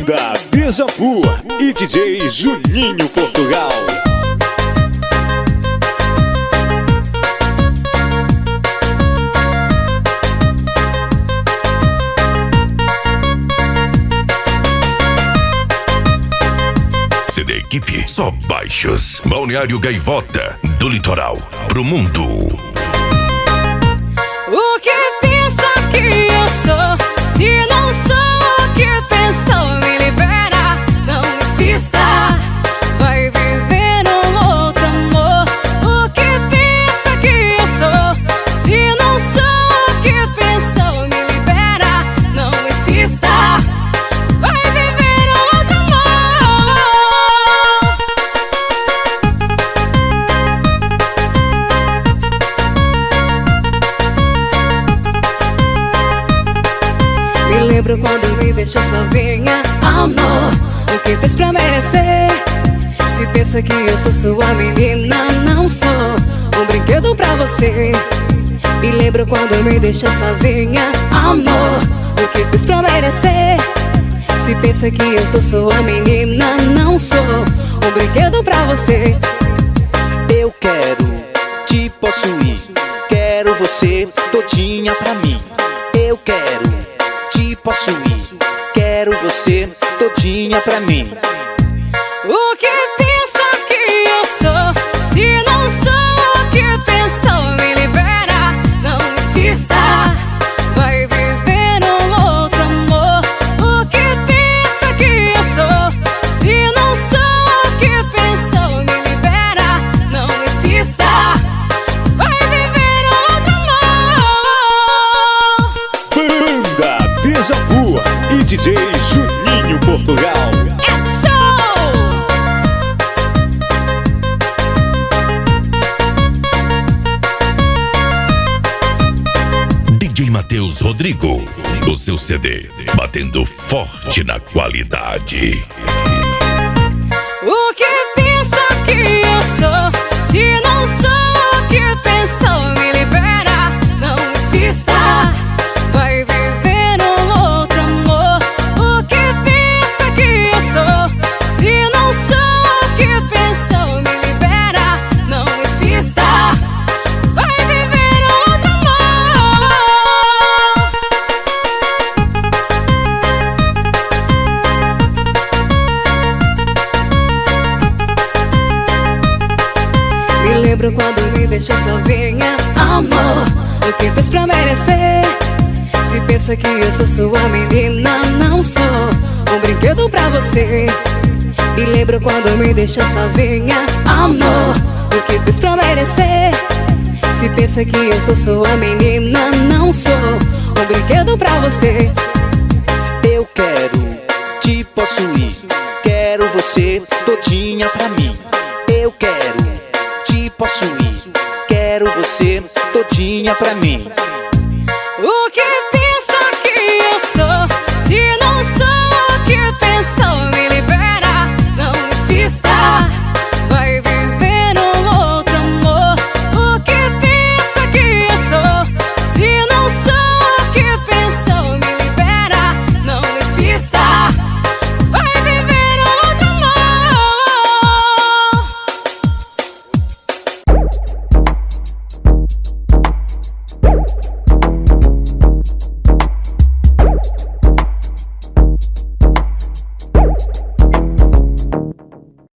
Banda Beija-Flor e DJ Juninho Portugal. CD Equipe, só baixos. Balneário Gaivota, do litoral pro mundo. O que pensa que eu sou? Se não sou o que pensou, me libera, não insista. Vai viver um outro amor. O que pensa que eu sou? Se não sou o que pensou, me libera, não insista. Vai viver outro amor. Me lembro quando me deixou sozinha, amor. O que fez pra merecer? Se pensa que eu sou sua menina, não sou um brinquedo pra você. Me lembro quando me deixou sozinha, amor. O que fez pra merecer? Se pensa que eu sou sua menina, não sou um brinquedo pra você. Eu quero te possuir, quero você todinha pra mim. Eu quero te possuir, quero você todinha pra mim. O que pensa que eu sou? Se não sou o que pensou, me libera, não insista. Vai viver um outro amor. O que pensa que eu sou? Se não sou o que pensou, me libera, não insista. Vai viver outro amor. Banda Beija-Flor e DJ Juninho Portugal. É show! DJ Matheus Rodrigo, o seu CD, batendo forte na qualidade. O que pensa que eu sou? Se não sou o que pensou, me libera, não insista. Vai viver um outro amor. O que pensa que eu sou? Se não sou o que pensou, me libera, não insista. Vai viver outro amor. Me lembro quando me deixou sozinha, amor. O que fez pra merecer? Se pensa que eu sou sua menina, não sou um brinquedo pra você. Me lembro quando me deixou sozinha, amor. O que fez pra merecer? Se pensa que eu sou sua menina, não sou um brinquedo pra você. Eu quero te possuir, quero você todinha pra mim. Eu quero te possuir, quero você todinha pra mim. O que